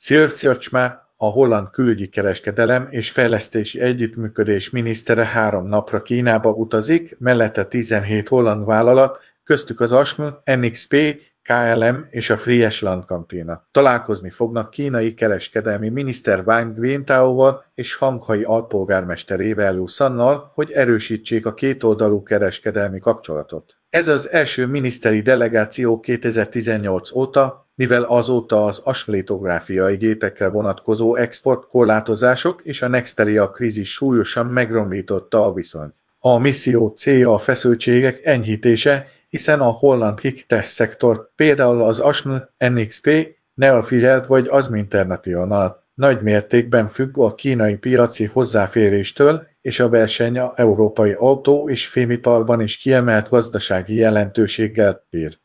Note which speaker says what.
Speaker 1: Sjoerd Sjoerdsma, a holland külügyi kereskedelem és fejlesztési együttműködés minisztere 3 napra Kínába utazik, mellette 17 holland vállalat, köztük az ASM, NXP, KLM és a Friesland Landkantine. Találkozni fognak kínai kereskedelmi miniszter Wang Wentaoval és Shanghai alpolgármesterével Liu Shannal, hogy erősítsék a kétoldalú kereskedelmi kapcsolatot. Ez az első miniszteri delegáció 2018 óta, mivel azóta az asfalitográfiai gépekre vonatkozó exportkorlátozások és a Nexteria krízis súlyosan megromlította a viszonyt. A misszió célja a feszültségek enyhítése, hiszen a holland high-tech szektor, például az ASM, NXP, Neofield vagy ASM International nagy mértékben függ a kínai piaci hozzáféréstől, és a verseny az európai autó- és fémiparban is kiemelt gazdasági jelentőséggel bír.